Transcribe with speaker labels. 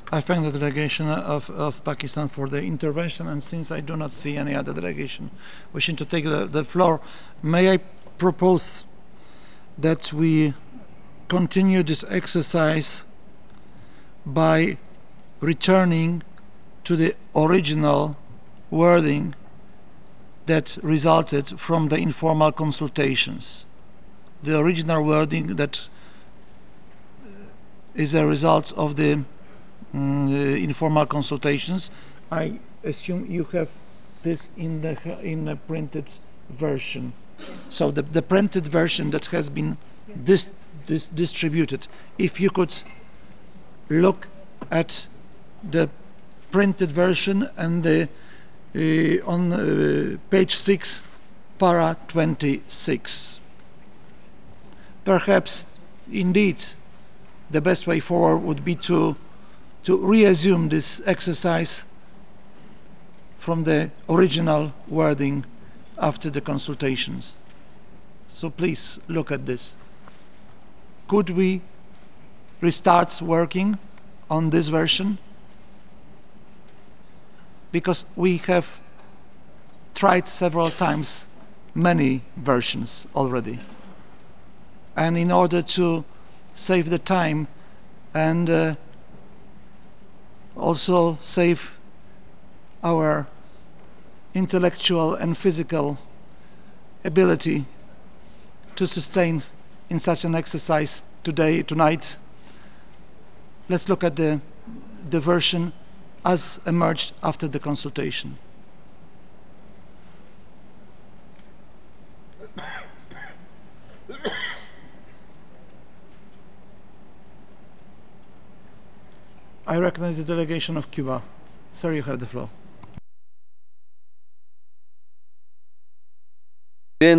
Speaker 1: I thank the delegation of Pakistan for the intervention, and since I do not see any other delegation wishing to take the floor, may I propose that we continue this exercise by returning to the original wording that resulted from the informal consultations. The original wording that is a result of the informal consultations. I assume you have this in the printed version. So the printed version that has been distributed, if you could look at the printed version and the on page 6, para 26. Perhaps indeed the best way forward would be to reassume this exercise from the original wording after the consultations. So please look at this. Could we restart working on this version? Because we have tried several times many versions already. And in order to save the time and also save our intellectual and physical ability to sustain in such an exercise tonight, let's look at the version as emerged after the consultation. I recognize the delegation of Cuba. Sir, you have the floor.